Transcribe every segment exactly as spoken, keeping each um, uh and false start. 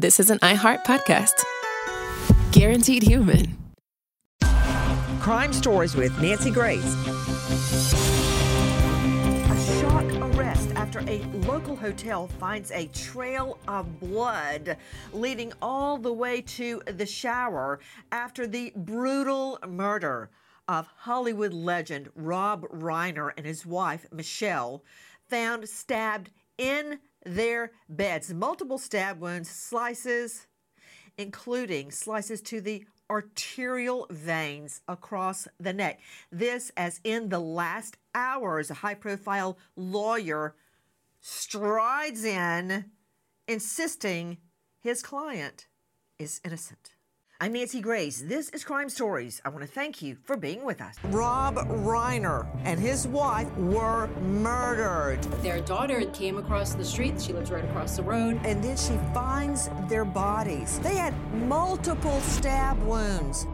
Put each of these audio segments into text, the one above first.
this is an iHeart podcast. Guaranteed human. Crime Stories with Nancy Grace. A shock arrest after a local hotel finds a trail of blood leading all the way to the shower after the brutal murder of Hollywood legend Rob Reiner and his wife, Michelle, found stabbed in their beds. Multiple stab wounds, slices, including slices to the arterial veins across the neck. This as in the last hours, a high-profile lawyer strides in, insisting his client is innocent. I'm Nancy Grace. This is Crime Stories. I want to thank you for being with us. Rob Reiner and his wife were murdered. Their daughter came across the street. She lives right across the road. And then she finds their bodies. They had multiple stab wounds.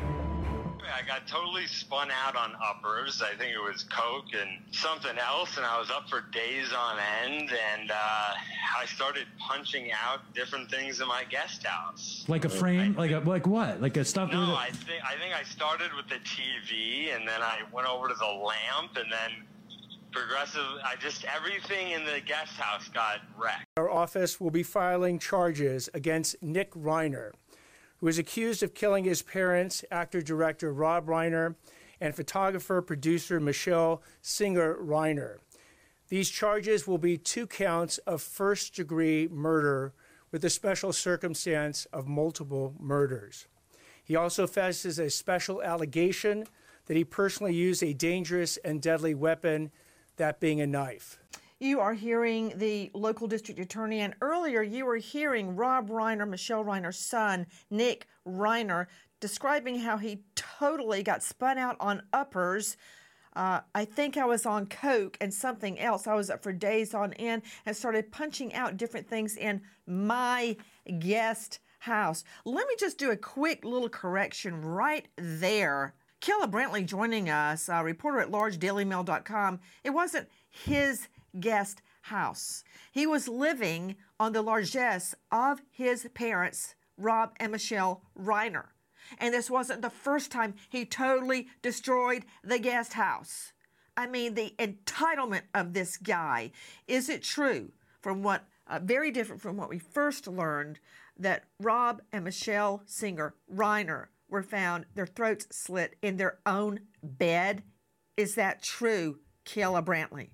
I got totally spun out on uppers. I think it was coke and something else, and I was up for days on end, and uh, I started punching out different things in my guest house. Like a frame? Like a like what? Like a stuff? No, I think I think I started with the T V, and then I went over to the lamp, and then progressive. I just everything in the guest house got wrecked. Our office will be filing charges against Nick Reiner, who is accused of killing his parents, actor-director Rob Reiner, and photographer-producer Michelle Singer Reiner. These charges will be two counts of first-degree murder with a special circumstance of multiple murders. He also faces a special allegation that he personally used a dangerous and deadly weapon, that being a knife. You are hearing the local district attorney, and earlier you were hearing Rob Reiner, Michelle Reiner's son, Nick Reiner, describing how he totally got spun out on uppers. Uh, I think I was on coke and something else. I was up for days on end and started punching out different things in my guest house. Let me just do a quick little correction right there. Kayla Brantley joining us, uh, reporter at large daily mail dot com. It wasn't his guest house. He was living on the largesse of his parents, Rob and Michelle Reiner. And this wasn't the first time he totally destroyed the guest house. I mean, the entitlement of this guy. Is it true, from what, uh, very different from what we first learned, that Rob and Michelle Singer Reiner were found, their throats slit in their own bed? Is that true, Kayla Brantley?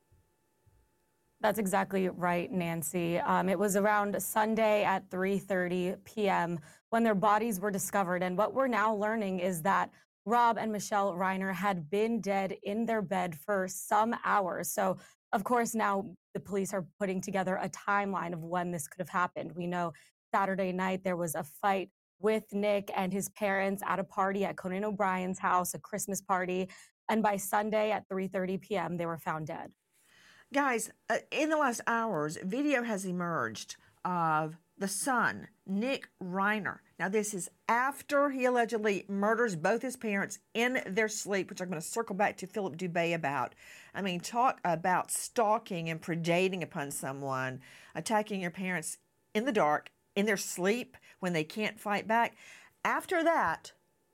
That's exactly right, Nancy. Um, it was around Sunday at three thirty p.m. when their bodies were discovered. And what we're now learning is that Rob and Michelle Reiner had been dead in their bed for some hours. So, of course, now the police are putting together a timeline of when this could have happened. We know Saturday night there was a fight with Nick and his parents at a party at Conan O'Brien's house, a Christmas party. And by Sunday at three thirty p.m., they were found dead. Guys, uh, in the last hours, video has emerged of the son, Nick Reiner. Now, this is after he allegedly murders both his parents in their sleep, which I'm going to circle back to Philip Dubé about. I mean, talk about stalking and predating upon someone, attacking your parents in the dark, in their sleep, when they can't fight back. After that,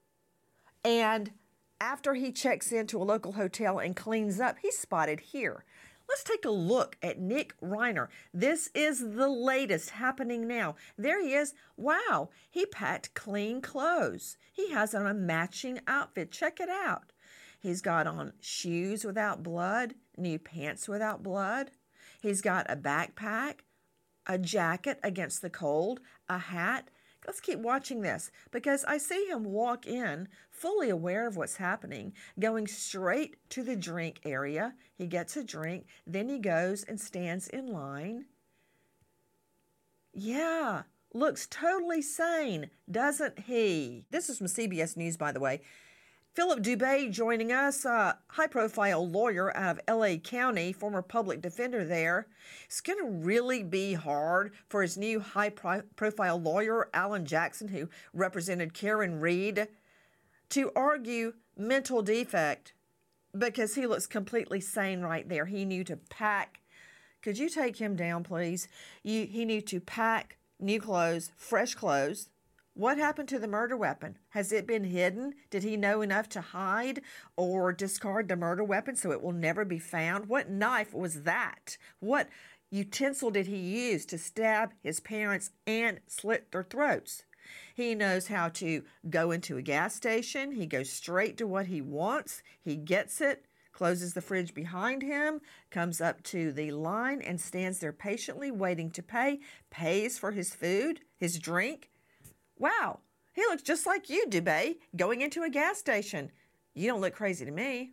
and after he checks into a local hotel and cleans up, he's spotted here. Let's take a look at Nick Reiner. This is the latest happening now. There he is. Wow, he packed clean clothes. He has on a matching outfit. Check it out. He's got on shoes without blood, new pants without blood. He's got a backpack, a jacket against the cold, a hat. Let's keep watching this, because I see him walk in fully aware of what's happening, going straight to the drink area. He gets a drink, then he goes and stands in line. Yeah, looks totally sane, doesn't he? This is from C B S News, by the way. Philip Dubé joining us, a high-profile lawyer out of L A County, former public defender there. It's going to really be hard for his new high-profile lawyer, Alan Jackson, who represented Karen Reed, to argue mental defect, because he looks completely sane right there. He knew to pack. Could you take him down, please? You, he knew to pack new clothes, fresh clothes. What happened to the murder weapon? Has it been hidden? Did he know enough to hide or discard the murder weapon so it will never be found? What knife was that? What utensil did he use to stab his parents and slit their throats? He knows how to go into a gas station. He goes straight to what he wants. He gets it, closes the fridge behind him, comes up to the line and stands there patiently waiting to pay, pays for his food, his drink. Wow, he looks just like you, Dubé, going into a gas station. You don't look crazy to me.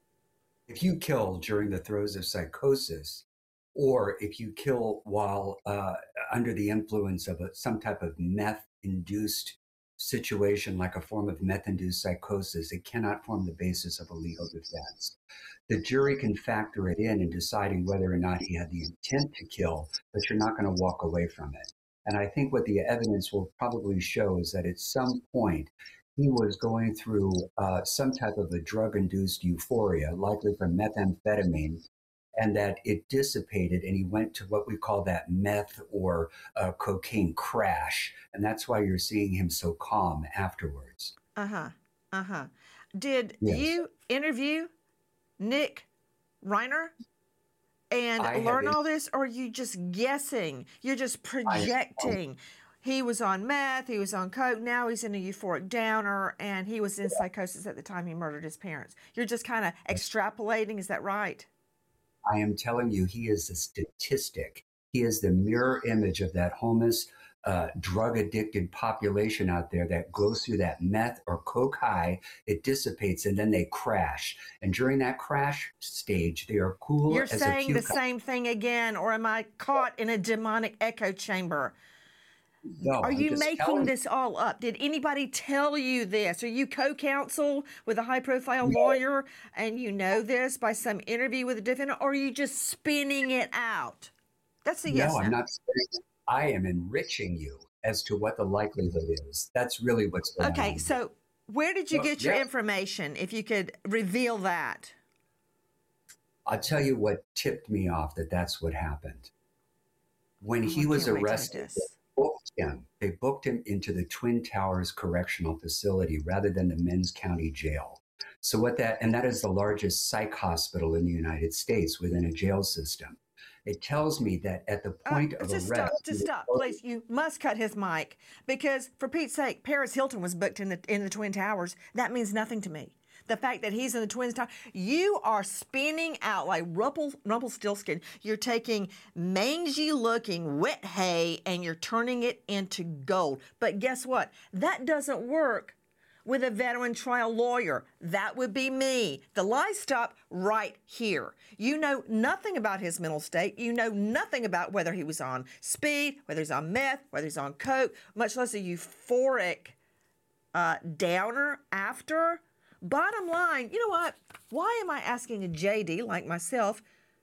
If you kill during the throes of psychosis, or if you kill while uh, under the influence of a, some type of meth-induced situation, like a form of meth-induced psychosis, it cannot form the basis of a legal defense. The jury can factor it in in deciding whether or not he had the intent to kill, but you're not going to walk away from it. And I think what the evidence will probably show is that at some point he was going through uh, some type of a drug-induced euphoria, likely from methamphetamine, and that it dissipated and he went to what we call that meth or uh, cocaine crash. And that's why you're seeing him so calm afterwards. Uh-huh, uh-huh. Did Yes. you interview Nick Reiner and I learn have all this, or are you just guessing? You're just projecting. He was on meth, he was on coke, now he's in a euphoric downer, and he was in psychosis at the time he murdered his parents. You're just kind of extrapolating, is that right? I am telling you, he is a statistic. He is the mirror image of that homeless, uh, drug-addicted population out there that goes through that meth or coke high, it dissipates, and then they crash. And during that crash stage, they are cool You're as a saying the cucumber. same thing again, or am I caught in a demonic echo chamber? No, Are I'm you just making telling you. this all up? Did anybody tell you this? Are you co-counsel with a high-profile lawyer and you know this by some interview with a defendant, or are you just spinning it out? That's a yes. No, I'm no. not saying it. I am enriching you as to what the likelihood is. That's really what's going on. Okay, so where did you Well, get your yeah. information, if you could reveal that? I'll tell you what tipped me off that that's what happened. When Oh, he I was can't wait to arrested, read they this. booked him. They booked him into the Twin Towers Correctional Facility rather than the Men's County Jail. So what that, and that is the largest psych hospital in the United States within a jail system. It tells me that at the point Uh, of just arrest, stop, just stop, please. You must cut his mic because, for Pete's sake, Paris Hilton was booked in the in the Twin Towers. That means nothing to me. The fact that he's in the Twin Towers, you are spinning out like Rumpel, Rumpelstiltskin. You're taking mangy-looking wet hay and you're turning it into gold. But guess what? That doesn't work with a veteran trial lawyer. That would be me. The lies stop right here. You know nothing about his mental state. You know nothing about whether he was on speed, whether he's on meth, whether he's on coke, much less a euphoric uh, downer after. Bottom line, you know what? Why am I asking a J D like myself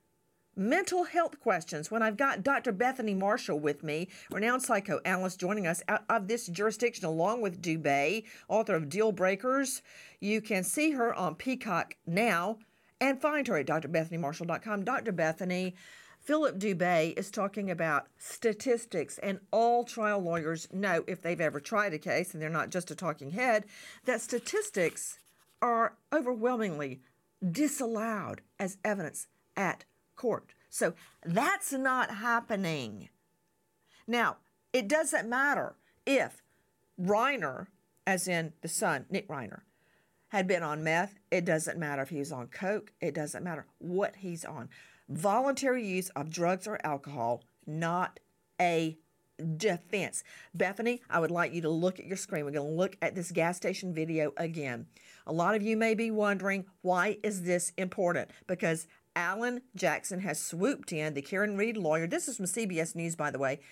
mental health questions when I've got Doctor Bethany Marshall with me, renowned psychoanalyst, joining us out of this jurisdiction along with Dubé, author of Deal Breakers. You can see her on Peacock now and find her at d r bethany marshall dot com. Doctor Bethany, Philip Dubé is talking about statistics, and all trial lawyers know, if they've ever tried a case, and they're not just a talking head, that statistics are overwhelmingly disallowed as evidence at court. So that's not happening. Now, it doesn't matter if Reiner, as in the son, Nick Reiner, had been on meth. It doesn't matter if he was on coke. It doesn't matter what he's on. Voluntary use of drugs or alcohol, not a defense. Bethany, I would like you to look at your screen. We're going to look at this gas station video again. A lot of you may be wondering, why is this important? Because Alan Jackson has swooped in, the Karen Reed lawyer. This is from C B S News, by the way.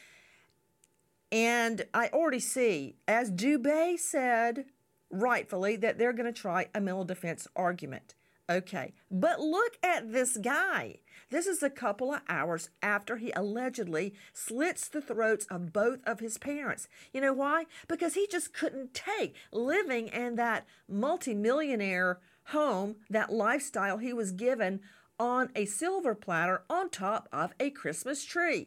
And I already see, as Dubé said, rightfully, that they're going to try a mental defense argument. Okay, but look at this guy. This is a couple of hours after he allegedly slits the throats of both of his parents. You know why? Because he just couldn't take living in that multimillionaire home, that lifestyle he was given on a silver platter on top of a Christmas tree.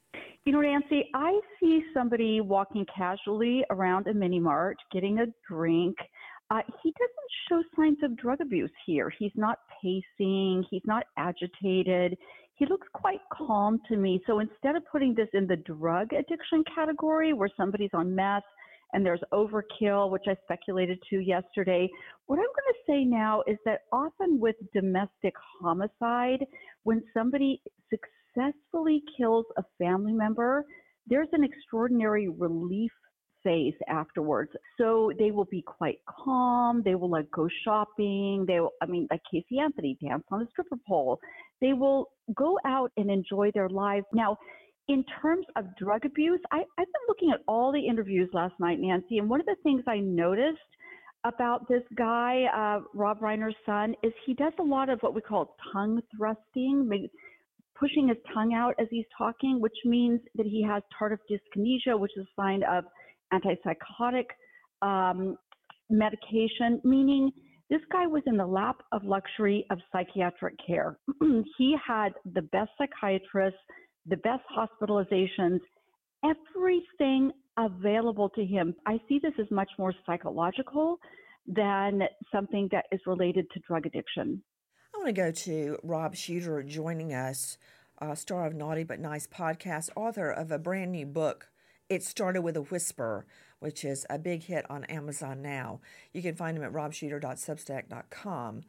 You know, Nancy, I see somebody walking casually around a mini mart, getting a drink. Uh, he doesn't show signs of drug abuse here. He's not pacing. He's not agitated. He looks quite calm to me. So instead of putting this in the drug addiction category where somebody's on meth and there's overkill, which I speculated to yesterday, what I'm going to say now is that often with domestic homicide, when somebody successfully kills a family member, there's an extraordinary relief phase afterwards. So they will be quite calm. They will like go shopping. They will, I mean, like Casey Anthony, dance on a stripper pole. They will go out and enjoy their lives. Now, in terms of drug abuse, I, I've been looking at all the interviews last night, Nancy, and one of the things I noticed about this guy, uh, Rob Reiner's son, is he does a lot of what we call tongue thrusting, pushing his tongue out as he's talking, which means that he has tardive dyskinesia, which is a sign of antipsychotic um, medication, meaning this guy was in the lap of luxury of psychiatric care. He had the best psychiatrists, the best hospitalizations, everything available to him. I see this as much more psychological than something that is related to drug addiction. I want to go to Rob Shuter joining us, uh, star of Naughty But Nice podcast, author of a brand new book, It Started With a Whisper, which is a big hit on Amazon now. You can find him at rob shuter dot substack dot com.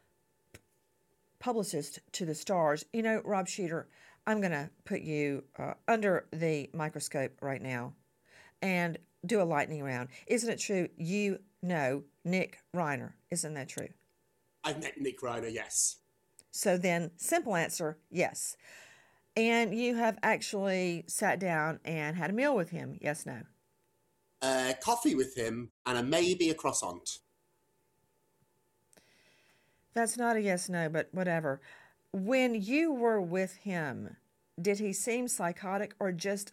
Publicist to the stars. You know, Rob Shuter, I'm going to put you uh, under the microscope right now and do a lightning round. Isn't it true you know Nick Reiner? Isn't that true? I've met Nick Reiner, yes. So then, simple answer, yes. And you have actually sat down and had a meal with him, yes, no? Uh, coffee with him and a maybe a croissant. That's not a yes, no, but whatever. When you were with him, did he seem psychotic or just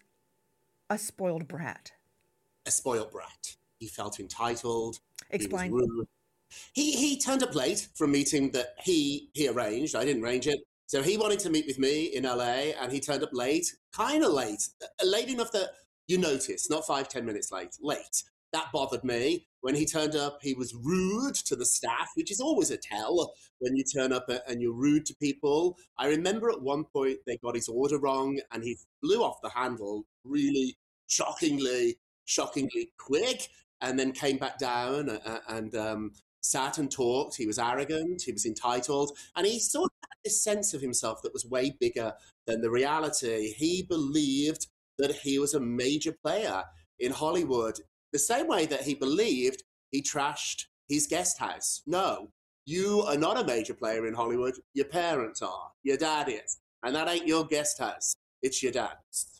a spoiled brat? A spoiled brat. He felt entitled. Explain. He was rude. He, he turned up late for a meeting that he, he arranged. I didn't arrange it. So he wanted to meet with me in L A, and he turned up late, kind of late, late enough that you notice, not five, ten minutes late, late. That bothered me. When he turned up, he was rude to the staff, which is always a tell when you turn up and you're rude to people. I remember at one point they got his order wrong, and he flew off the handle really shockingly, shockingly quick, and then came back down and, and um, sat and talked. He was arrogant, he was entitled, and he sort of had this sense of himself that was way bigger than the reality. He believed that he was a major player in Hollywood, the same way that he believed he trashed his guest house. No, you are not a major player in Hollywood. Your parents are. Your dad is. And that ain't your guest house. It's your dad's.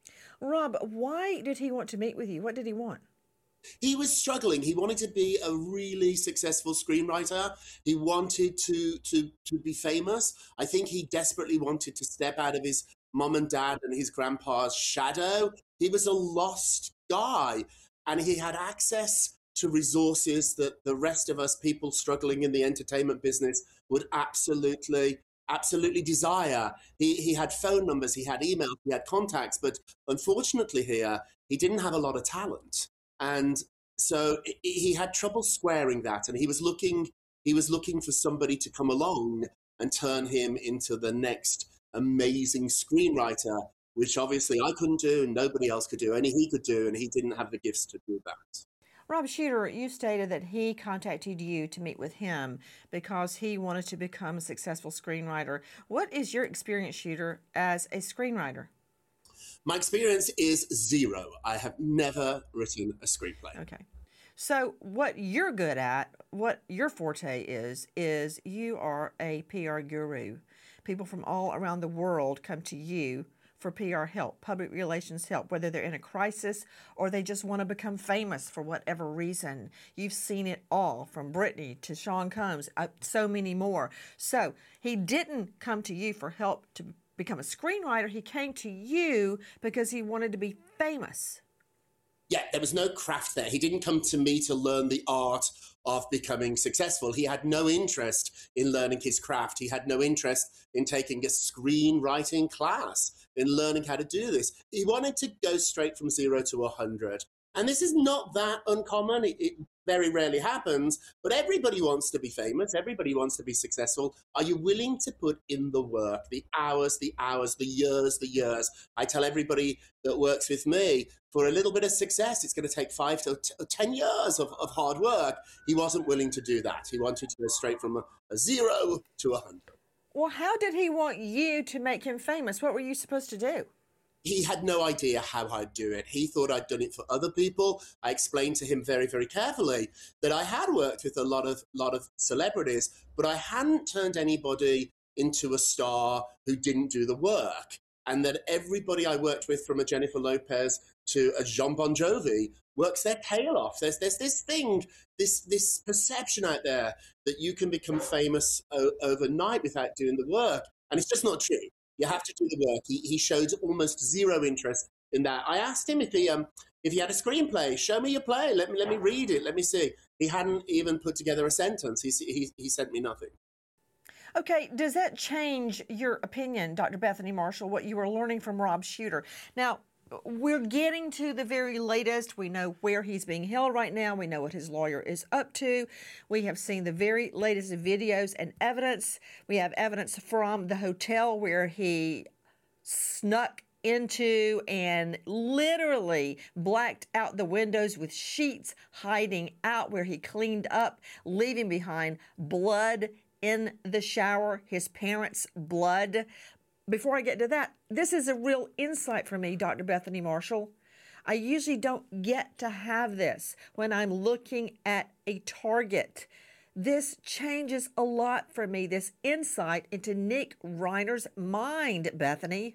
Rob, why did he want to meet with you? What did he want? He was struggling. He wanted to be a really successful screenwriter. He wanted to, to, to be famous. I think he desperately wanted to step out of his mom and dad and his grandpa's shadow. He was a lost guy, and he had access to resources that the rest of us people struggling in the entertainment business would absolutely, absolutely desire. He, he had phone numbers, he had emails, he had contacts, but unfortunately here, he didn't have a lot of talent. And so he had trouble squaring that, and he was looking he was looking for somebody to come along and turn him into the next amazing screenwriter, which obviously I couldn't do and nobody else could do, only he could do, and he didn't have the gifts to do that. Rob Shuter, you stated that he contacted you to meet with him because he wanted to become a successful screenwriter. What is your experience, Shuter, as a screenwriter? My experience is zero. I have never written a screenplay. Okay. So what you're good at, what your forte is, is you are a P R guru. People from all around the world come to you for P R help, public relations help, whether they're in a crisis or they just want to become famous for whatever reason. You've seen it all, from Britney to Sean Combs, uh, so many more. So he didn't come to you for help to become a screenwriter. He came to you because he wanted to be famous. Yeah, was no craft there. He didn't come to me to learn the art of becoming successful. He had no interest in learning his craft. He had no interest in taking a screenwriting class, in learning how to do this. He wanted to go straight from zero to one hundred. And this is not that uncommon. It, it very rarely happens, but everybody wants to be famous. Everybody wants to be successful. Are you willing to put in the work, the hours, the hours, the years, the years? I tell everybody that works with me, for a little bit of success, it's going to take five to t- ten years of, of hard work. He wasn't willing to do that. He wanted to go straight from a, a zero to a hundred. Well, how did he want you to make him famous? What were you supposed to do? He had no idea how I'd do it. He thought I'd done it for other people. I explained to him very, very carefully that I had worked with a lot of lot of celebrities, but I hadn't turned anybody into a star who didn't do the work. And that everybody I worked with, from a Jennifer Lopez to a Jon Bon Jovi, works their tail off. There's there's this thing, this this perception out there that you can become famous o- overnight without doing the work. And it's just not true. You have to do the work. He, he showed almost zero interest in that. I asked him if he um if he had a screenplay. Show me your play. Let me let me read it. Let me see. He hadn't even put together a sentence. He he he sent me nothing. Okay, does that change your opinion, Doctor Bethany Marshall, what you were learning from Rob Shuter? Now, we're getting to the very latest. We know where he's being held right now. We know what his lawyer is up to. We have seen the very latest videos and evidence. We have evidence from the hotel where he snuck into and literally blacked out the windows with sheets, hiding out where he cleaned up, leaving behind blood in the shower, his parents' blood. Before I get to that, this is a real insight for me, Doctor Bethany Marshall. I usually don't get to have this when I'm looking at a target. This changes a lot for me, this insight into Nick Reiner's mind, Bethany.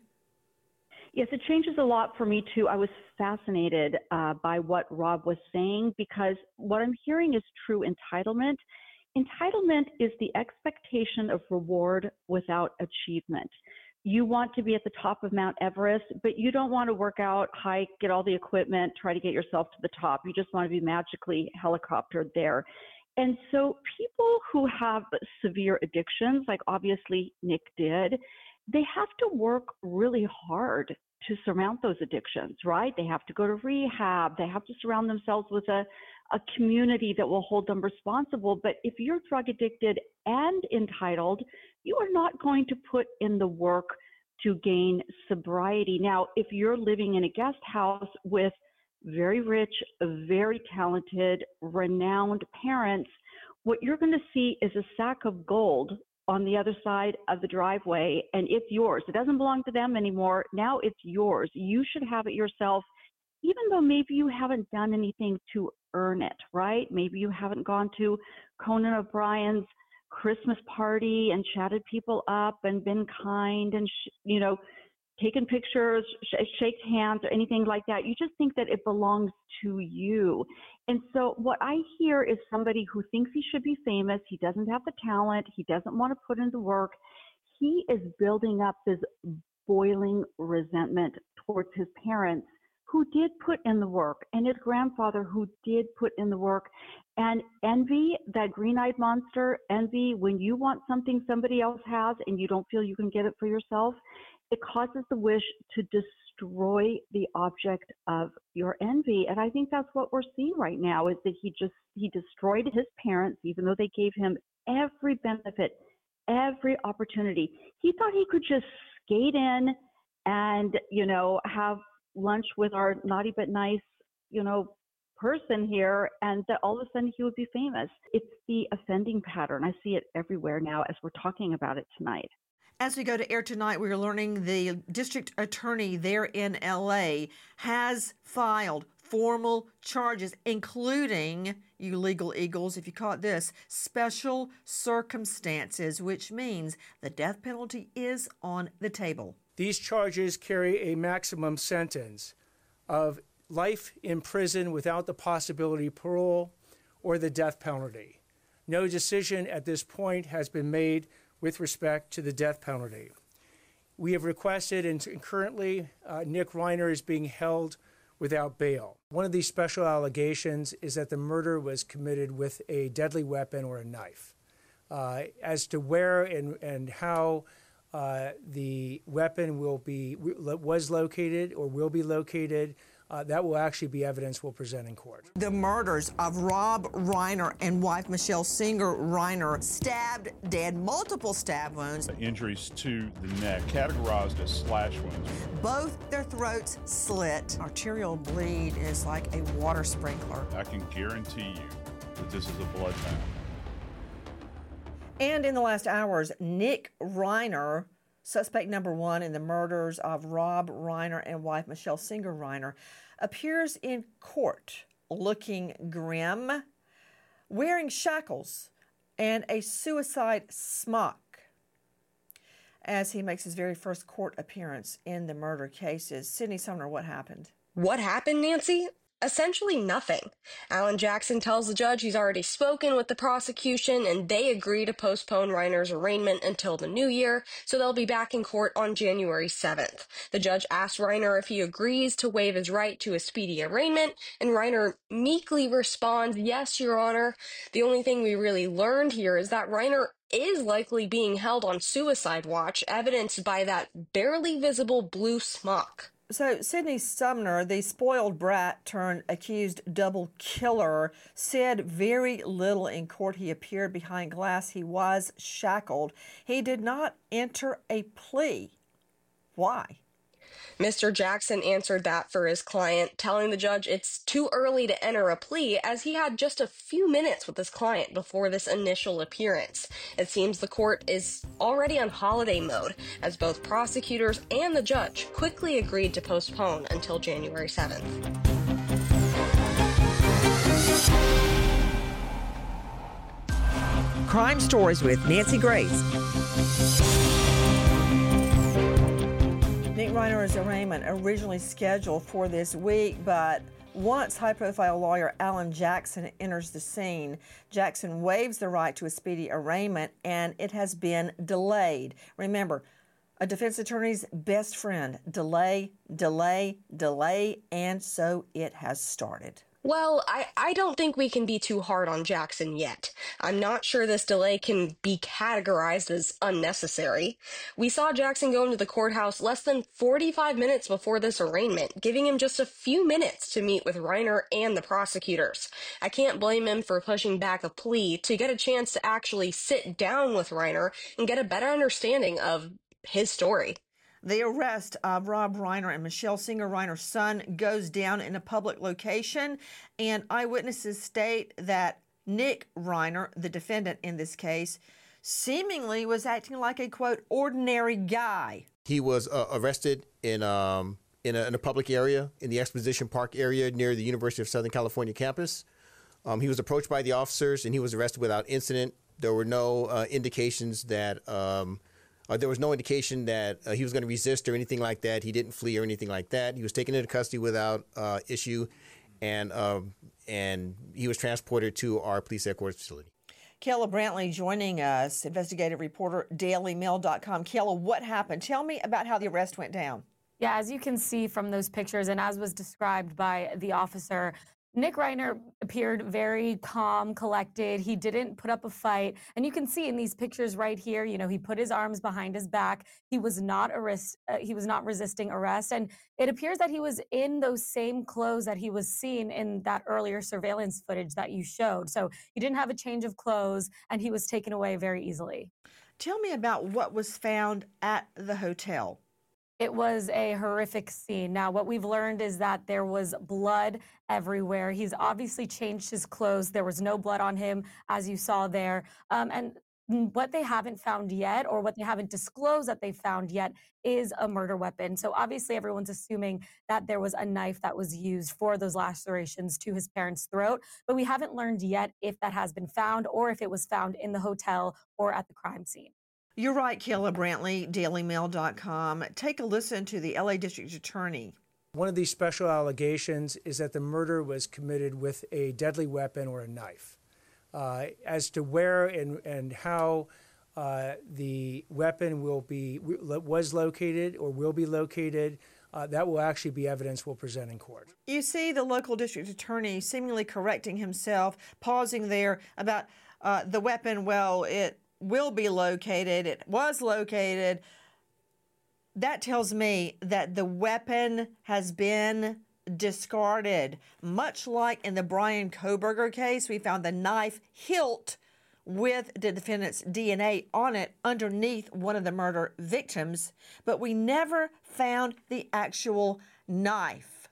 Yes, it changes a lot for me too. I was fascinated uh, by what Rob was saying, because what I'm hearing is true entitlement. Entitlement is the expectation of reward without achievement. You want to be at the top of Mount Everest, but you don't want to work out, hike, get all the equipment, try to get yourself to the top. You just want to be magically helicoptered there. And so people who have severe addictions, like obviously Nick did, they have to work really hard to surmount those addictions, right? They have to go to rehab. They have to surround themselves with a, a community that will hold them responsible. But if you're drug addicted and entitled, you are not going to put in the work to gain sobriety. Now, if you're living in a guest house with very rich, very talented, renowned parents, what you're going to see is a sack of gold on the other side of the driveway, and it's yours. It doesn't belong to them anymore. Now it's yours. You should have it yourself, even though maybe you haven't done anything to earn it, right? Maybe you haven't gone to Conan O'Brien's Christmas party and chatted people up and been kind and, sh- you know, taken pictures, sh- shaked hands or anything like that. You just think that it belongs to you. And so what I hear is somebody who thinks he should be famous. He doesn't have the talent. He doesn't want to put in the work. He is building up this boiling resentment towards his parents who did put in the work, and his grandfather who did put in the work. And envy, that green-eyed monster, envy, when you want something somebody else has and you don't feel you can get it for yourself, it causes the wish to destroy the object of your envy. And I think that's what we're seeing right now, is that he just, he destroyed his parents, even though they gave him every benefit, every opportunity. He thought he could just skate in and, you know, have lunch with our naughty but nice, you know, person here, and that all of a sudden he would be famous. It's the offending pattern. I see it everywhere now as we're talking about it tonight. As we go to air tonight, we're learning the district attorney there in L A has filed formal charges, including, you legal eagles, if you caught this, special circumstances, which means the death penalty is on the table. These charges carry a maximum sentence of life in prison without the possibility of parole or the death penalty. No decision at this point has been made with respect to the death penalty. We have requested, and currently uh, Nick Reiner is being held without bail. One of these special allegations is that the murder was committed with a deadly weapon or a knife. Uh, as to where and, and how uh, the weapon will be was located or will be located, uh, that will actually be evidence we'll present in court. The murders of Rob Reiner and wife Michelle Singer Reiner, stabbed dead, multiple stab wounds. Injuries to the neck, categorized as slash wounds. Both their throats slit. Arterial bleed is like a water sprinkler. I can guarantee you that this is a bloodbath. And in the last hours, Nick Reiner, suspect number one in the murders of Rob Reiner and wife Michelle Singer Reiner, appears in court looking grim, wearing shackles and a suicide smock as he makes his very first court appearance in the murder cases. Sydney Sumner, what happened? What happened, Nancy? Essentially nothing. Alan Jackson tells the judge he's already spoken with the prosecution and they agree to postpone Reiner's arraignment until the new year, so they'll be back in court on January seventh. The judge asks Reiner if he agrees to waive his right to a speedy arraignment, and Reiner meekly responds, "Yes, Your Honor." The only thing we really learned here is that Reiner is likely being held on suicide watch, evidenced by that barely visible blue smock. So, Sydney Sumner, the spoiled brat turned accused double killer, said very little in court. He appeared behind glass. He was shackled. He did not enter a plea. Why? Mister Jackson answered that for his client, telling the judge it's too early to enter a plea as he had just a few minutes with his client before this initial appearance. It seems the court is already on holiday mode as both prosecutors and the judge quickly agreed to postpone until January seventh. Crime Stories with Nancy Grace. Nick Reiner's arraignment originally scheduled for this week, but once high-profile lawyer Alan Jackson enters the scene, Jackson waives the right to a speedy arraignment, and it has been delayed. Remember, a defense attorney's best friend, delay, delay, delay, and so it has started. Well, I, I don't think we can be too hard on Jackson yet. I'm not sure this delay can be categorized as unnecessary. We saw Jackson go into the courthouse less than forty-five minutes before this arraignment, giving him just a few minutes to meet with Reiner and the prosecutors. I can't blame him for pushing back a plea to get a chance to actually sit down with Reiner and get a better understanding of his story. The arrest of Rob Reiner and Michelle Singer Reiner's son goes down in a public location, and eyewitnesses state that Nick Reiner, the defendant in this case, seemingly was acting like a, quote, ordinary guy. He was uh, arrested in um, in a, in a public area, in the Exposition Park area near the University of Southern California campus. Um, he was approached by the officers, and he was arrested without incident. There were no uh, indications that... Um, Uh, there was no indication that uh, he was going to resist or anything like that. He didn't flee or anything like that. He was taken into custody without uh, issue, and um, and he was transported to our police headquarters facility. Kayla Brantley joining us, investigative reporter, daily mail dot com. Kayla, what happened? Tell me about how the arrest went down. Yeah, as you can see from those pictures and as was described by the officer, Nick Reiner appeared very calm, collected. He didn't put up a fight. And you can see in these pictures right here, you know, he put his arms behind his back. He was not arrest, uh, he was not resisting arrest. And it appears that he was in those same clothes that he was seen in that earlier surveillance footage that you showed. So he didn't have a change of clothes and he was taken away very easily. Tell me about what was found at the hotel. It was a horrific scene. Now, what we've learned is that there was blood everywhere. He's obviously changed his clothes. There was no blood on him, as you saw there. Um, and what they haven't found yet, or what they haven't disclosed that they found yet, is a murder weapon. So obviously everyone's assuming that there was a knife that was used for those lacerations to his parents' throat. But we haven't learned yet if that has been found or if it was found in the hotel or at the crime scene. You're right, Kayla Brantley, daily mail dot com. Take a listen to the L A District Attorney. One of these special allegations is that the murder was committed with a deadly weapon or a knife. Uh, as to where and, and how uh, the weapon will be was located or will be located, uh, that will actually be evidence we'll present in court. You see the local district attorney seemingly correcting himself, pausing there about uh, the weapon. Well, it will be located. It was located. That tells me that the weapon has been discarded. Much like in the Brian Kohberger case, we found the knife hilt with the defendant's D N A on it underneath one of the murder victims, but we never found the actual knife.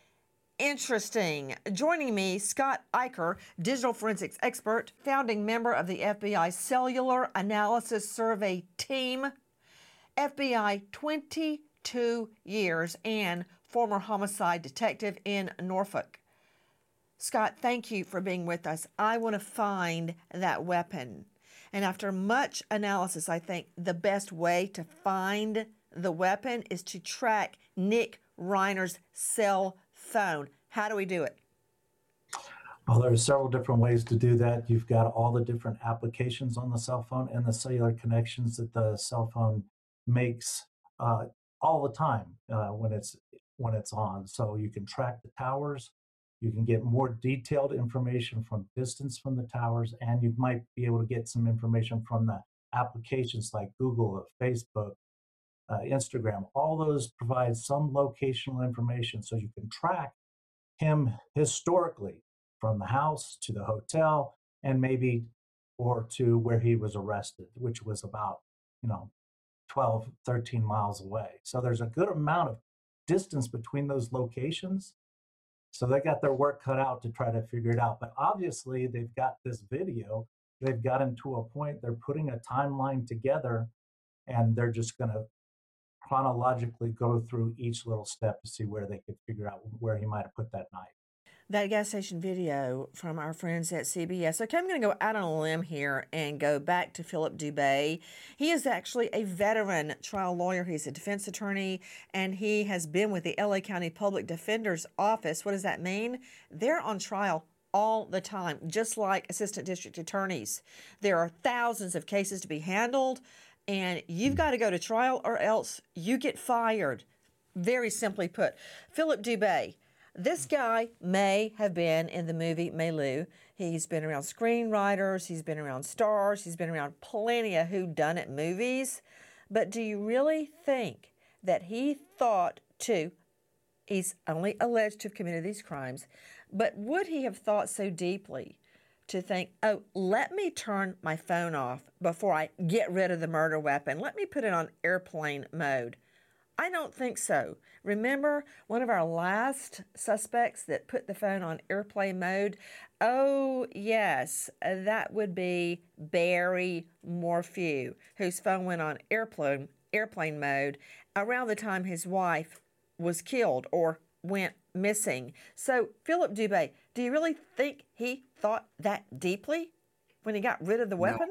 Interesting. Joining me, Scott Eicher, digital forensics expert, founding member of the F B I Cellular Analysis Survey team, F B I twenty-two years, and former homicide detective in Norfolk. Scott, thank you for being with us. I want to find that weapon. And after much analysis, I think the best way to find the weapon is to track Nick Reiner's cell phone. How do we do it? Well, there are several different ways to do that. You've got all the different applications on the cell phone and the cellular connections that the cell phone makes uh, all the time uh, when it's when it's on. So you can track the towers. You can get more detailed information from distance from the towers, and you might be able to get some information from the applications like Google or Facebook, uh, Instagram. All those provide some locational information so you can track him historically from the house to the hotel and maybe or to where he was arrested, which was about, you know, twelve, thirteen miles away. So there's a good amount of distance between those locations. So they got their work cut out to try to figure it out. But obviously they've got this video. They've gotten to a point, they're putting a timeline together, and they're just going to chronologically go through each little step to see where they could figure out where he might have put that knife. That gas station video from our friends at C B S. Okay, I'm going to go out on a limb here and go back to Philip Dubé. He is actually a veteran trial lawyer. He's a defense attorney, and he has been with the L A County Public Defender's Office. What does that mean? They're on trial all the time, just like assistant district attorneys. There are thousands of cases to be handled, and you've got to go to trial or else you get fired. Very simply put. Philip Dubé. This guy may have been in the movie Mailou. He's been around screenwriters, he's been around stars, he's been around plenty of whodunit movies. But do you really think that he thought to, he's only alleged to have committed these crimes, but would he have thought so deeply to think, oh, let me turn my phone off before I get rid of the murder weapon. Let me put it on airplane mode. I don't think so. Remember one of our last suspects that put the phone on airplane mode? Oh, yes, that would be Barry Morphew, whose phone went on airplane, airplane mode around the time his wife was killed or went missing. So, Philip Dubé, do you really think he thought that deeply when he got rid of the weapon?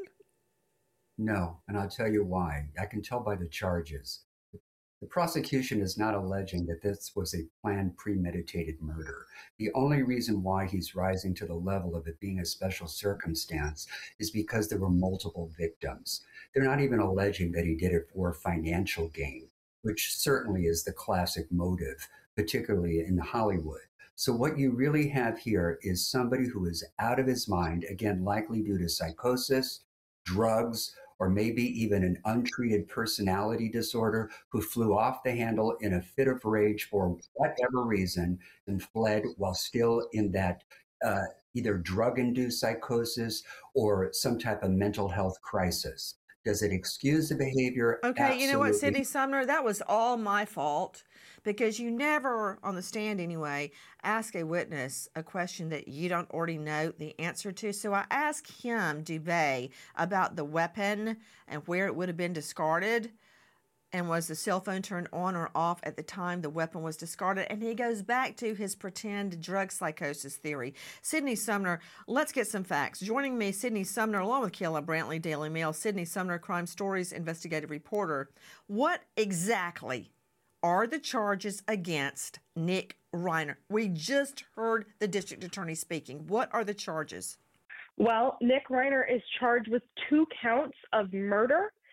No, no. And I'll tell you why. I can tell by the charges. The prosecution is not alleging that this was a planned, premeditated murder. The only reason why he's rising to the level of it being a special circumstance is because there were multiple victims. They're not even alleging that he did it for financial gain, which certainly is the classic motive, particularly in Hollywood. So what you really have here is somebody who is out of his mind, again, likely due to psychosis, drugs, or maybe even an untreated personality disorder, who flew off the handle in a fit of rage for whatever reason and fled while still in that uh, either drug-induced psychosis or some type of mental health crisis. Does it excuse the behavior? Okay, Absolutely. You know what, Sydney Sumner? That was all my fault, because you never, on the stand anyway, ask a witness a question that you don't already know the answer to. So I asked him, Dubé, about the weapon and where it would have been discarded, and was the cell phone turned on or off at the time the weapon was discarded. And he goes back to his pretend drug psychosis theory. Sydney Sumner, let's get some facts. Joining me, Sydney Sumner, along with Kayla Brantley, Daily Mail. Sydney Sumner, Crime Stories investigative reporter. What exactly are the charges against Nick Reiner? We just heard the district attorney speaking. What are the charges? Well, Nick Reiner is charged with two counts of murder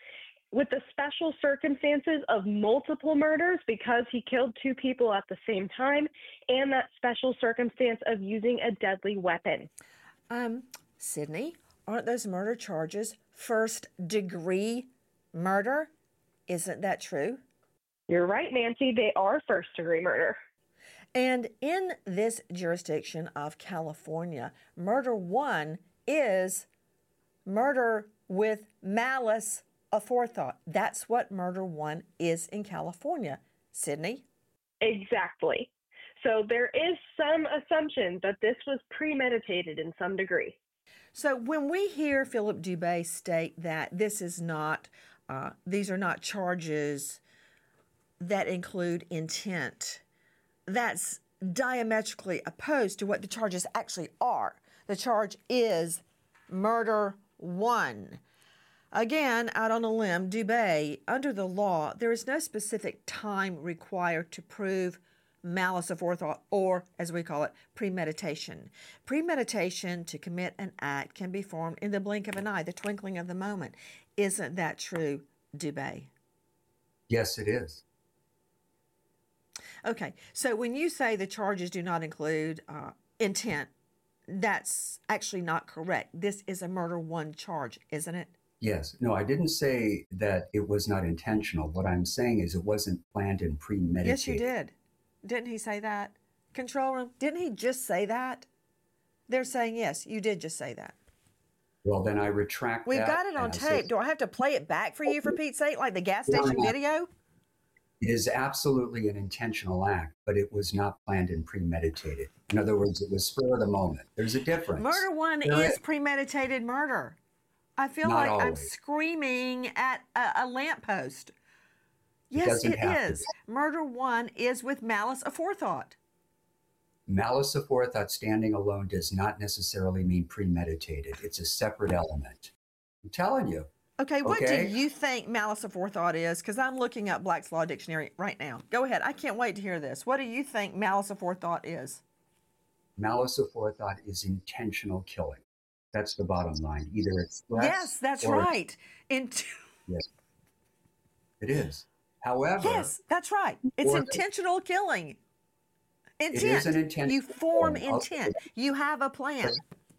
with the special circumstances of multiple murders because he killed two people at the same time, and that special circumstance of using a deadly weapon. Um, Sydney, aren't those murder charges first degree murder? Isn't that true? You're right, Nancy. They are first degree murder. And in this jurisdiction of California, murder one is murder with malice aforethought. That's what murder one is in California. Sydney? Exactly. So there is some assumption that this was premeditated in some degree. So when we hear Philip Dubé state that this is not, uh, these are not charges that include intent, that's diametrically opposed to what the charges actually are. The charge is murder one. Again, out on a limb, Dubé, under the law, there is no specific time required to prove malice aforethought, or, as we call it, premeditation. Premeditation to commit an act can be formed in the blink of an eye, the twinkling of the moment. Isn't that true, Dubé? Yes, it is. Okay, so when you say the charges do not include uh, intent, that's actually not correct. This is a murder one charge, isn't it? Yes. No, I didn't say that it was not intentional. What I'm saying is it wasn't planned and premeditated. Yes, you did. Didn't he say that? Control room, didn't he just say that? They're saying, yes, you did just say that. Well, then I retract We've that. got it on tape. Say, Do I have to play it back for you, for Pete's sake, like the gas station No, no. video? It is absolutely an intentional act, but it was not planned and premeditated. In other words, it was spur of the moment. There's a difference. Murder one There is is. premeditated murder. I feel Not like I'm always. screaming at a, a lamppost. It Yes, doesn't it have to is. Murder one is with malice aforethought. Malice aforethought standing alone does not necessarily mean premeditated. It's a separate element. I'm telling you. Okay, what Okay? do you think malice aforethought is? Because I'm looking up Black's Law Dictionary right now. Go ahead. I can't wait to hear this. What do you think malice aforethought is? Malice aforethought is intentional killing. That's the bottom line. Either it's threats Yes, that's or- right. Int- Yes, it is. However, yes, that's right. It's or- intentional killing. Intent. is an intentional You form killing. Okay. intent. You have a plan.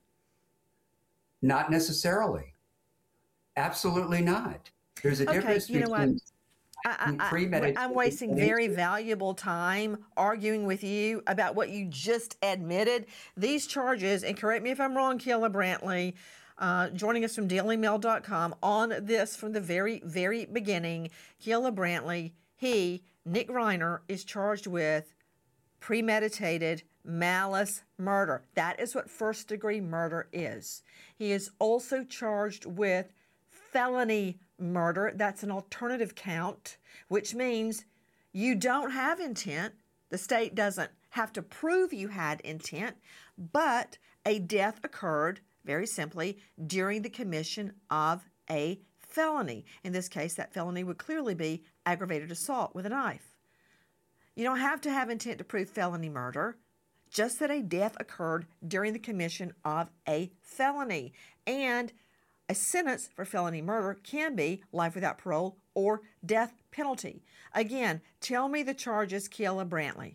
not necessarily. Absolutely not. There's a Okay, difference you know what? between I, I, I, premeditated I'm wasting and very valuable time arguing with you about what you just admitted. These charges, and correct me if I'm wrong, Keila Brantley, uh, joining us from daily mail dot com on this from the very, very beginning. Keila Brantley, he, Nick Reiner, is charged with premeditated malice murder. That is what first degree murder is. He is also charged with felony murder. That's an alternative count, which means you don't have intent. The state doesn't have to prove you had intent, but a death occurred, very simply, during the commission of a felony. In this case, that felony would clearly be aggravated assault with a knife. You don't have to have intent to prove felony murder, just that a death occurred during the commission of a felony. And a sentence for felony murder can be life without parole or death penalty. Again, tell me the charges, Keila Brantley.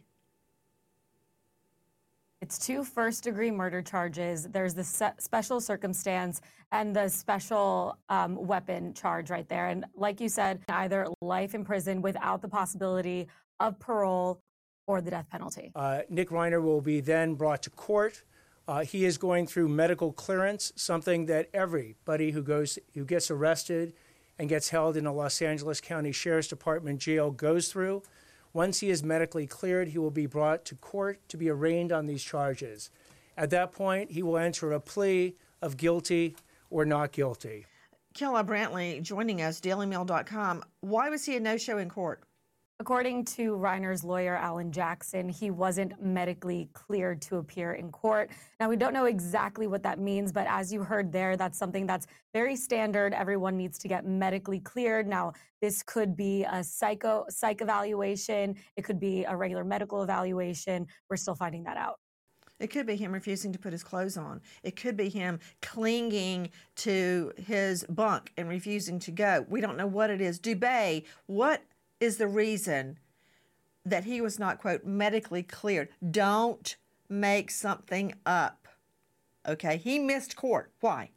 It's two first-degree murder charges. There's the se- special circumstance and the special um, weapon charge right there. And like you said, either life in prison without the possibility of parole or the death penalty. Uh, Nick Reiner will be then brought to court. Uh, he is going through medical clearance, something that everybody who goes, who gets arrested and gets held in a Los Angeles County Sheriff's Department jail goes through. Once he is medically cleared, he will be brought to court to be arraigned on these charges. At that point, he will enter a plea of guilty or not guilty. Keila Brantley joining us, daily mail dot com. Why was he a no-show in court? According to Reiner's lawyer, Alan Jackson, he wasn't medically cleared to appear in court. Now, we don't know exactly what that means, but as you heard there, that's something that's very standard. Everyone needs to get medically cleared. Now, this could be a psycho psych evaluation. It could be a regular medical evaluation. We're still finding that out. It could be him refusing to put his clothes on. It could be him clinging to his bunk and refusing to go. We don't know what it is. Dubé, what is the reason that he was not, quote, medically cleared? Don't make something up. Okay, he missed court. Why?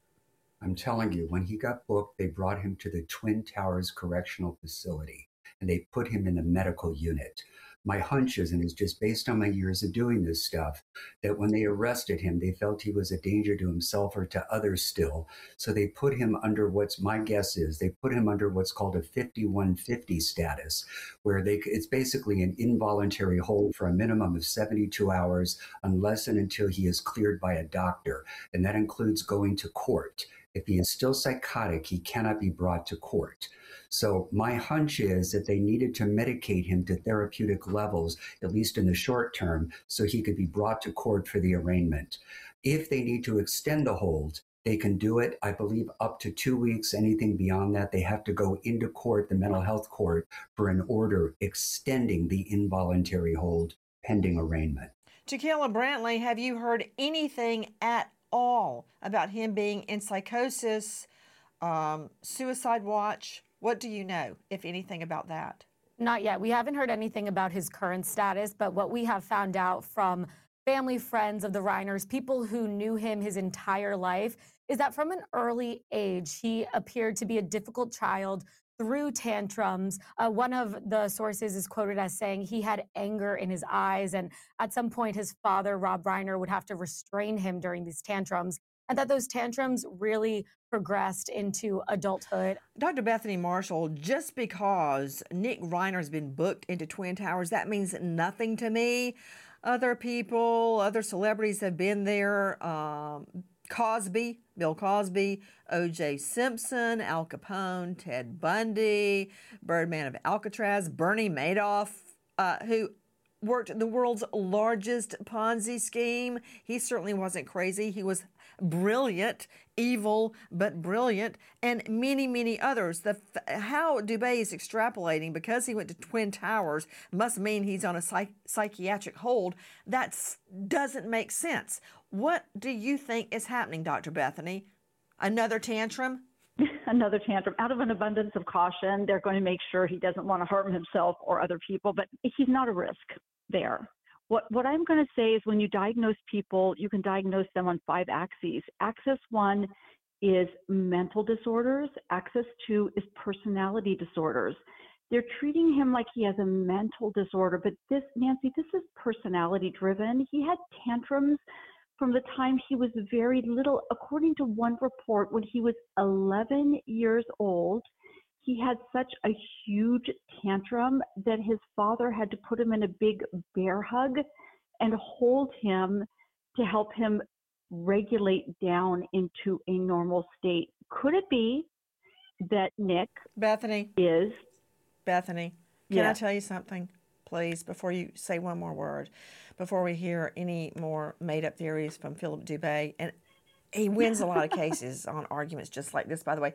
I'm telling you, when he got booked, they brought him to the Twin Towers Correctional Facility, and they put him in the medical unit. My hunch is, and it's just based on my years of doing this stuff, that when they arrested him, they felt he was a danger to himself or to others still. So they put him under what's, my guess is, they put him under what's called a fifty-one fifty status, where they it's basically an involuntary hold for a minimum of seventy-two hours, unless and until he is cleared by a doctor. And that includes going to court. If he is still psychotic, he cannot be brought to court. So my hunch is that they needed to medicate him to therapeutic levels, at least in the short term, so he could be brought to court for the arraignment. If they need to extend the hold, they can do it, I believe, up to two weeks. Anything beyond that, they have to go into court, the mental health court, for an order extending the involuntary hold pending arraignment. Tequila Brantley, have you heard anything at all about him being in psychosis, um, suicide watch? What do you know, if anything, about that? Not yet. We haven't heard anything about his current status, but what we have found out from family, friends of the Reiners, people who knew him his entire life, is that from an early age, he appeared to be a difficult child, threw tantrums. Uh, one of the sources is quoted as saying he had anger in his eyes, and at some point his father, Rob Reiner, would have to restrain him during these tantrums, and that those tantrums really progressed into adulthood. Doctor Bethany Marshall, just because Nick Reiner's been booked into Twin Towers, that means nothing to me. Other people, other celebrities have been there. Um, Cosby, Bill Cosby, O J Simpson, Al Capone, Ted Bundy, Birdman of Alcatraz, Bernie Madoff, uh, who worked the world's largest Ponzi scheme. He certainly wasn't crazy. He was brilliant, evil, but brilliant, and many, many others. The how Dubé is extrapolating because he went to Twin Towers must mean he's on a psych- psychiatric hold. That doesn't make sense. What do you think is happening, Doctor Bethany? Another tantrum? Another tantrum. Out of an abundance of caution, they're going to make sure he doesn't want to harm himself or other people, but he's not a risk there. What, what I'm going to say is when you diagnose people, you can diagnose them on five axes. Axis one is mental disorders. Axis two is personality disorders. They're treating him like he has a mental disorder, but this, Nancy, this is personality driven. He had tantrums from the time he was very little. According to one report, when he was eleven years old, he had such a huge tantrum that his father had to put him in a big bear hug and hold him to help him regulate down into a normal state. Could it be that Nick Bethany is Bethany, can yeah. I tell you something, please, before you say one more word, before we hear any more made-up theories from Philip Dubé? And he wins a lot of cases on arguments just like this, by the way.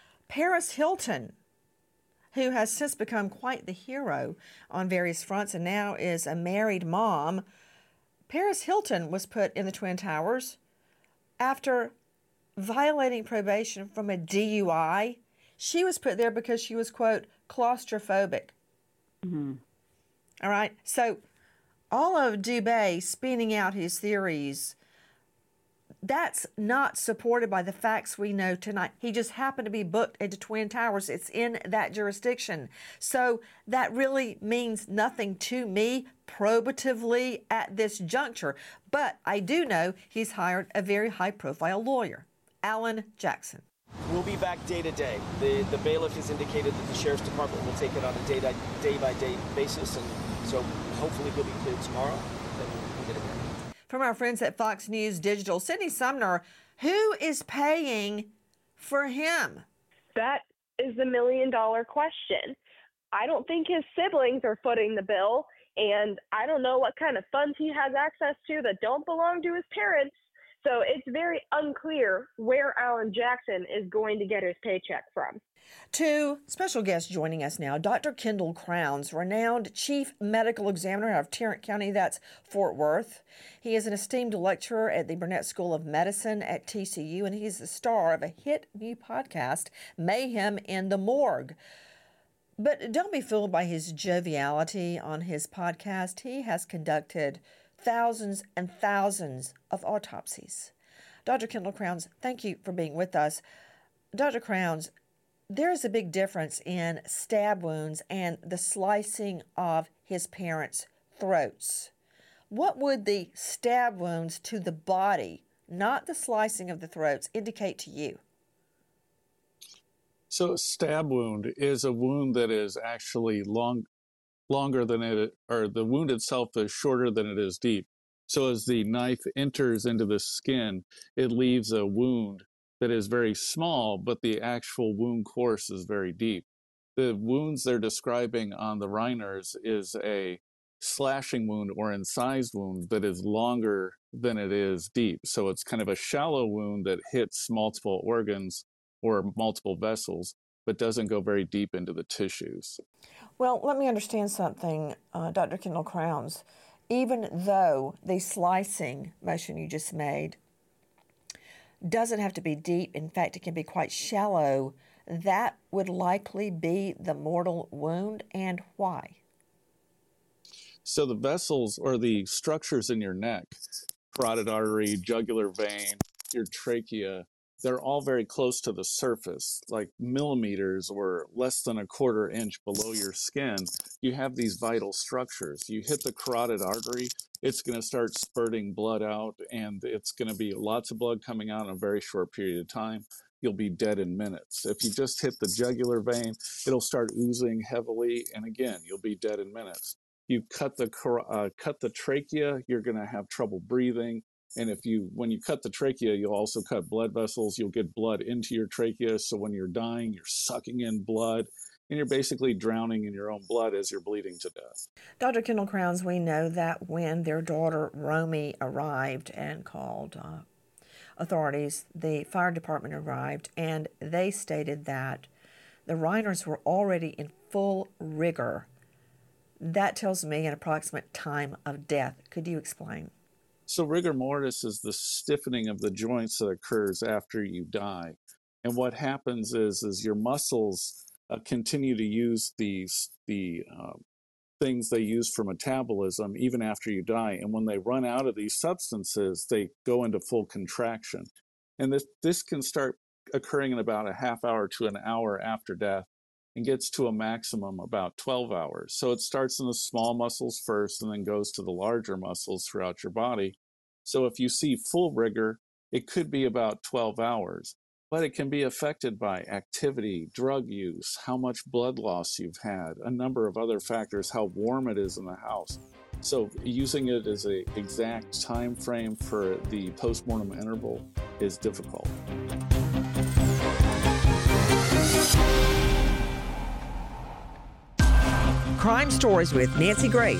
Paris Hilton, who has since become quite the hero on various fronts and now is a married mom. Paris Hilton was put in the Twin Towers after violating probation from a D U I. She was put there because she was, quote, claustrophobic. Mm-hmm. All right. So all of Dubé spinning out his theories, that's not supported by the facts we know tonight. He just happened to be booked into Twin Towers. It's in that jurisdiction. So that really means nothing to me probatively at this juncture. But I do know he's hired a very high-profile lawyer, Alan Jackson. We'll be back day to day. The the bailiff has indicated that the sheriff's department will take it on a day by day by day basis, and so hopefully he'll be cleared tomorrow. Then we'll get him here. From our friends at Fox News Digital, Sydney Sumner, who is paying for him? That is the million dollar question. I don't think his siblings are footing the bill, and I don't know what kind of funds he has access to that don't belong to his parents. So it's very unclear where Alan Jackson is going to get his paycheck from. Two special guests joining us now. Doctor Kendall Crowns, renowned chief medical examiner out of Tarrant County, that's Fort Worth. He is an esteemed lecturer at the Burnett School of Medicine at T C U, and he's the star of a hit new podcast, Mayhem in the Morgue. But don't be fooled by his joviality on his podcast. He has conducted thousands and thousands of autopsies. Doctor Kendall Crowns, thank you for being with us. Doctor Crowns, there is a big difference in stab wounds and the slicing of his parents' throats. What would the stab wounds to the body, not the slicing of the throats, indicate to you? So a stab wound is a wound that is actually long, longer than it, or the wound itself is shorter than it is deep. So as the knife enters into the skin, it leaves a wound that is very small, but the actual wound course is very deep. The wounds they're describing on the Reiners is a slashing wound or incised wound that is longer than it is deep. So it's kind of a shallow wound that hits multiple organs or multiple vessels, but doesn't go very deep into the tissues. Well, let me understand something, uh, Doctor Kendall Crowns. Even though the slicing motion you just made doesn't have to be deep, in fact, it can be quite shallow, that would likely be the mortal wound, and why? So the vessels or the structures in your neck, carotid artery, jugular vein, your trachea, they're all very close to the surface, like millimeters or less than a quarter inch below your skin. You have these vital structures. You hit the carotid artery, it's going to start spurting blood out, and it's going to be lots of blood coming out in a very short period of time. You'll be dead in minutes. If you just hit the jugular vein, it'll start oozing heavily, and again, you'll be dead in minutes. You cut the uh, cut the trachea, you're going to have trouble breathing. And if you, when you cut the trachea, you'll also cut blood vessels. You'll get blood into your trachea. So when you're dying, you're sucking in blood, and you're basically drowning in your own blood as you're bleeding to death. Doctor Kendall Crowns, we know that when their daughter Romy arrived and called uh, authorities, the fire department arrived, and they stated that the Reiners were already in full rigor. That tells me an approximate time of death. Could you explain? So rigor mortis is the stiffening of the joints that occurs after you die. And what happens is, is your muscles uh, continue to use these the uh, things they use for metabolism even after you die. And when they run out of these substances, they go into full contraction. And this, this can start occurring in about a half hour to an hour after death and gets to a maximum about twelve hours. So it starts in the small muscles first and then goes to the larger muscles throughout your body. So if you see full rigor, it could be about twelve hours, but it can be affected by activity, drug use, how much blood loss you've had, a number of other factors, how warm it is in the house. So using it as an exact time frame for the postmortem interval is difficult. Crime Stories with Nancy Grace.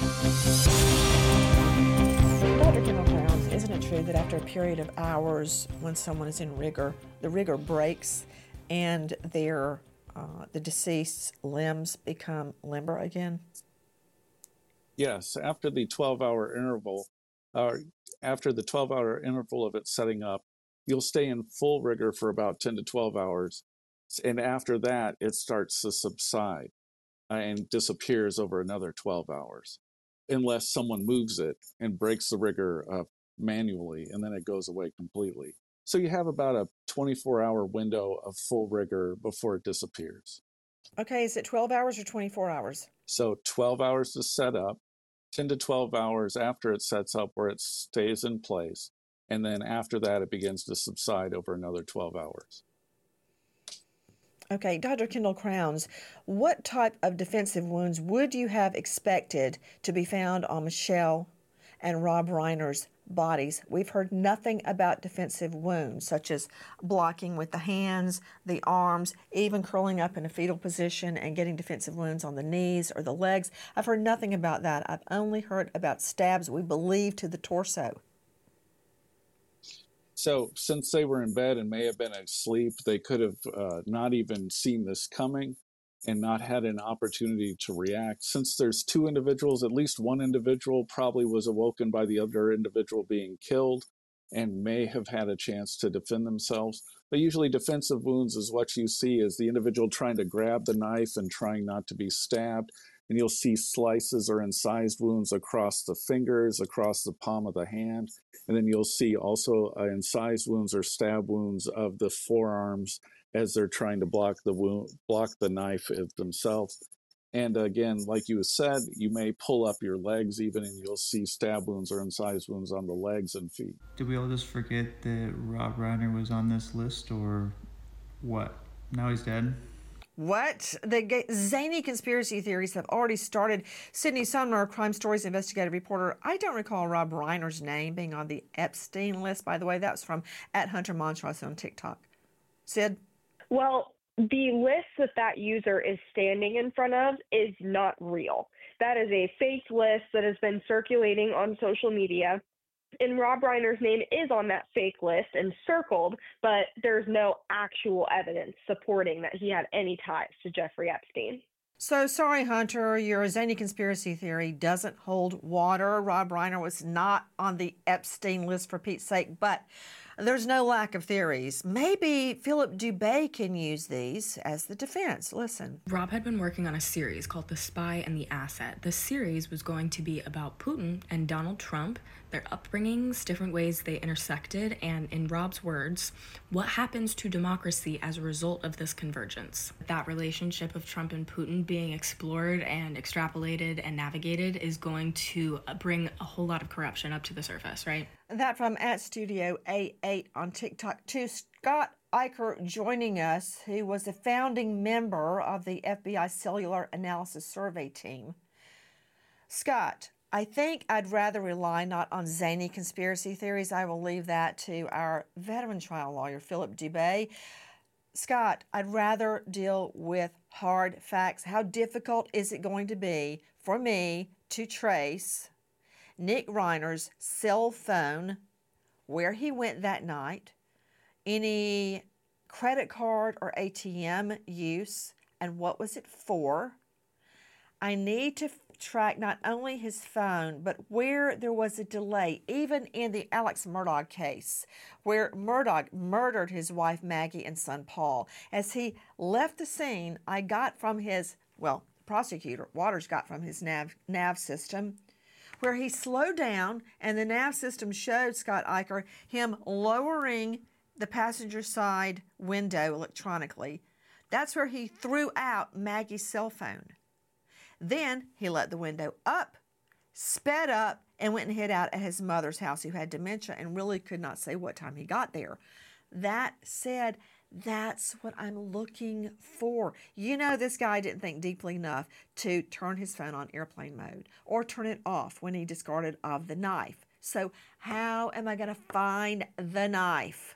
Doctor Kendall Crowns, isn't it true that after a period of hours, when someone is in rigor, the rigor breaks and their uh, the deceased's limbs become limber again? Yes, after the twelve-hour interval, uh, after the twelve-hour interval of it setting up, you'll stay in full rigor for about ten to twelve hours, and after that, it starts to subside and disappears over another twelve hours, unless someone moves it and breaks the rigor uh, manually, and then it goes away completely. So you have about a twenty-four hour window of full rigor before it disappears. Okay, is it twelve hours or twenty-four hours? So twelve hours to set up, ten to twelve hours after it sets up where it stays in place, and then after that it begins to subside over another twelve hours. Okay, Doctor Kendall Crowns, what type of defensive wounds would you have expected to be found on Michelle and Rob Reiner's bodies? We've heard nothing about defensive wounds, such as blocking with the hands, the arms, even curling up in a fetal position and getting defensive wounds on the knees or the legs. I've heard nothing about that. I've only heard about stabs we believe to the torso. So since they were in bed and may have been asleep, they could have uh, not even seen this coming and not had an opportunity to react. Since there's two individuals, at least one individual probably was awoken by the other individual being killed and may have had a chance to defend themselves. But usually defensive wounds is what you see is the individual trying to grab the knife and trying not to be stabbed. And you'll see slices or incised wounds across the fingers, across the palm of the hand. And then you'll see also uh, incised wounds or stab wounds of the forearms as they're trying to block the wound, block the knife themselves. And again, like you said, you may pull up your legs even, and you'll see stab wounds or incised wounds on the legs and feet. Did we all just forget that Rob Reiner was on this list, or what? Now he's dead? What? The zany conspiracy theories have already started. Sydney Sumner, Crime Stories investigative reporter. I don't recall Rob Reiner's name being on the Epstein list, by the way. That was from at Hunter Montrose on TikTok. Sid? Well, the list that that user is standing in front of is not real. That is a fake list that has been circulating on social media. And Rob Reiner's name is on that fake list and circled, but there's no actual evidence supporting that he had any ties to Jeffrey Epstein. So sorry, Hunter, your zany conspiracy theory doesn't hold water. Rob Reiner was not on the Epstein list, for Pete's sake, but there's no lack of theories. Maybe Philip Dubé can use these as the defense. Listen. Rob had been working on a series called The Spy and the Asset. The series was going to be about Putin and Donald Trump, their upbringings, different ways they intersected, and in Rob's words, what happens to democracy as a result of this convergence. That relationship of Trump and Putin being explored and extrapolated and navigated is going to bring a whole lot of corruption up to the surface, right? That from at Studio A eight on TikTok to Scott Eicher joining us, who was a founding member of the F B I Cellular Analysis Survey team. Scott, I think I'd rather rely not on zany conspiracy theories. I will leave that to our veteran trial lawyer, Philip Dubé. Scott, I'd rather deal with hard facts. How difficult is it going to be for me to trace Nick Reiner's cell phone, where he went that night, any credit card or A T M use, and what was it for? I need to track not only his phone, but where there was a delay, even in the Alex Murdaugh case, where Murdaugh murdered his wife Maggie and son Paul. As he left the scene, I got from his, well, prosecutor, Waters got from his nav, nav system, where he slowed down, and the nav system showed Scott Eicher him lowering the passenger side window electronically. That's where he threw out Maggie's cell phone. Then he let the window up, sped up, and went and hid out at his mother's house, who had dementia and really could not say what time he got there. That said, that's what I'm looking for. You know, this guy didn't think deeply enough to turn his phone on airplane mode or turn it off when he discarded of the knife. So how am I going to find the knife?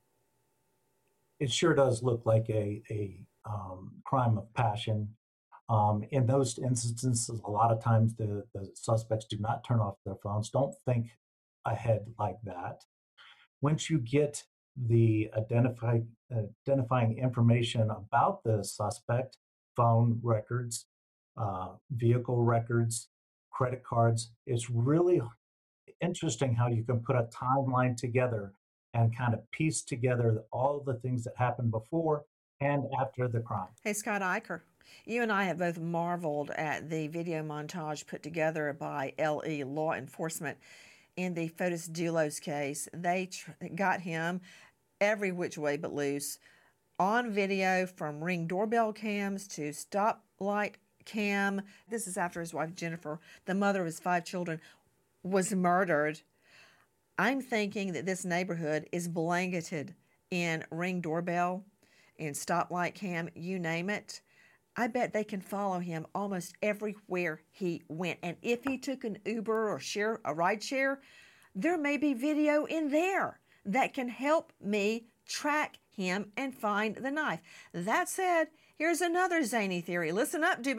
It sure does look like a, a um, crime of passion. Um, in those instances, a lot of times the, the suspects do not turn off their phones, don't think ahead like that. Once you get the identify, identifying information about the suspect, phone records, uh, vehicle records, credit cards, it's really interesting how you can put a timeline together and kind of piece together all the things that happened before and after the crime. Hey, Scott Eicher, you and I have both marveled at the video montage put together by L E Law Enforcement in the Fotis Dulos case. They tr- got him every which way but loose on video, from Ring doorbell cams to stoplight cam. This is after his wife Jennifer, the mother of his five children, was murdered. I'm thinking that this neighborhood is blanketed in Ring doorbell, in stoplight cam, you name it. I bet they can follow him almost everywhere he went. And if he took an Uber or share a ride share, there may be video in there that can help me track him and find the knife. That said, here's another zany theory. Listen up, Dubé.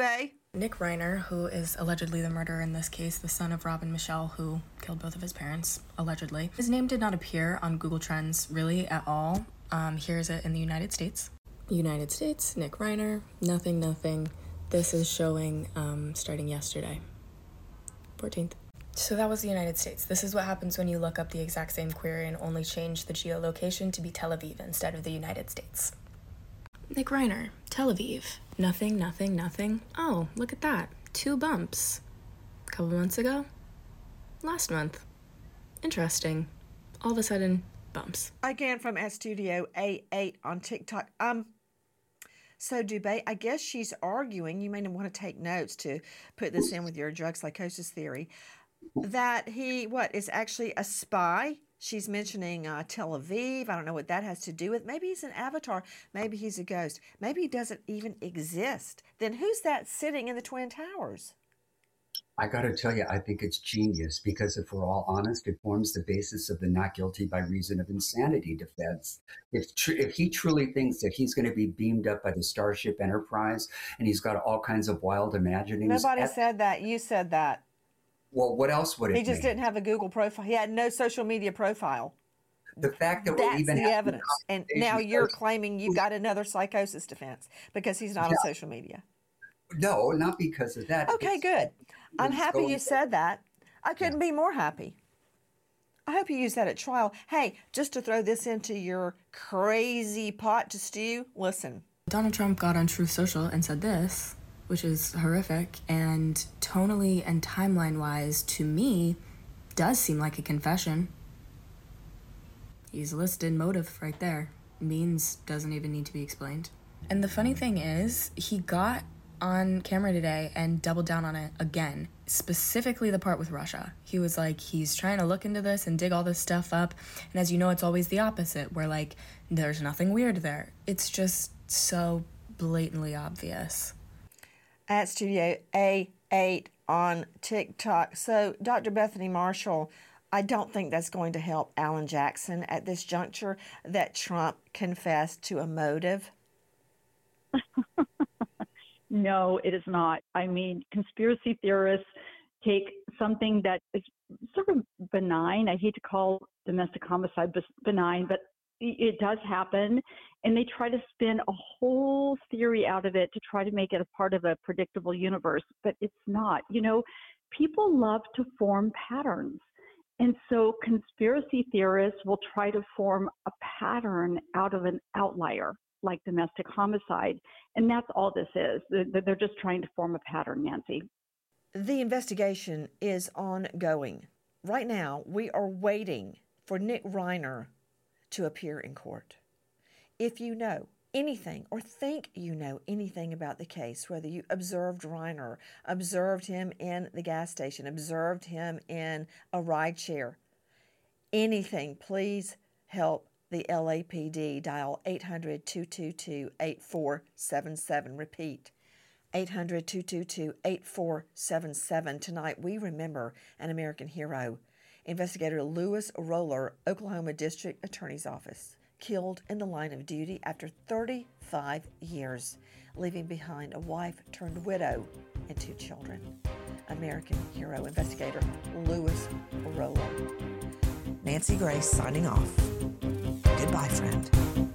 Nick Reiner, who is allegedly the murderer in this case, the son of Rob and Michelle, who killed both of his parents, allegedly. His name did not appear on Google Trends really at all. Um, here's it in the United States. United States, Nick Reiner, nothing, nothing. This is showing um, starting yesterday, fourteenth. So that was the United States. This is what happens when you look up the exact same query and only change the geolocation to be Tel Aviv instead of the United States. Nick Reiner, Tel Aviv. Nothing, nothing, nothing. Oh, look at that. Two bumps. A couple months ago? Last month. Interesting. All of a sudden, bumps. Again from at Studio A eight on TikTok. Um, so Dubé, I guess she's arguing, you may want to take notes to put this in with your drug psychosis theory, that he, what, is actually a spy. She's mentioning uh, Tel Aviv. I don't know what that has to do with. Maybe he's an avatar. Maybe he's a ghost. Maybe he doesn't even exist. Then who's that sitting in the Twin Towers? I got to tell you, I think it's genius because if we're all honest, it forms the basis of the not guilty by reason of insanity defense. If tr- if he truly thinks that he's going to be beamed up by the Starship Enterprise and he's got all kinds of wild imaginings. Nobody at- said that. You said that. Well, what else would it He just be? didn't have a Google profile. He had no social media profile. The fact that That's we're even the having evidence. And now conversations you're first- claiming you've got another psychosis defense because he's not on Yeah. social media. No, not because of that. Okay, It's- good. I'm it's happy going- you said that. I couldn't be more happy. I hope you use that at trial. Hey, just to throw this into your crazy pot to stew, listen. Donald Trump got on Truth Social and said this, which is horrific, and tonally and timeline-wise, to me, does seem like a confession. He's listed motive right there. Means doesn't even need to be explained. And the funny thing is, he got on camera today and doubled down on it again, specifically the part with Russia. He was like, he's trying to look into this and dig all this stuff up, and as you know, it's always the opposite, where like, there's nothing weird there. It's just so blatantly obvious. At Studio A eight on TikTok. So, Doctor Bethany Marshall, I don't think that's going to help Alan Jackson at this juncture that Trump confessed to a motive. No, it is not. I mean, conspiracy theorists take something that is sort of benign. I hate to call domestic homicide benign, but it does happen. And they try to spin a whole theory out of it to try to make it a part of a predictable universe, but it's not. You know, people love to form patterns. And so conspiracy theorists will try to form a pattern out of an outlier, like domestic homicide. And that's all this is. They're, they're just trying to form a pattern, Nancy. The investigation is ongoing. Right now, we are waiting for Nick Reiner to appear in court. If you know anything or think you know anything about the case, whether you observed Reiner, observed him in the gas station, observed him in a ride share, anything, please help the L A P D. Dial eight hundred, two two two, eight four seven seven. Repeat, eight hundred, two two two, eight four seven seven. Tonight, we remember an American hero, Investigator Lewis Roller, Oklahoma District Attorney's Office, killed in the line of duty after thirty-five years, leaving behind a wife turned widow and two children. American hero, Investigator Lewis Roller. Nancy Grace signing off. Goodbye, friend.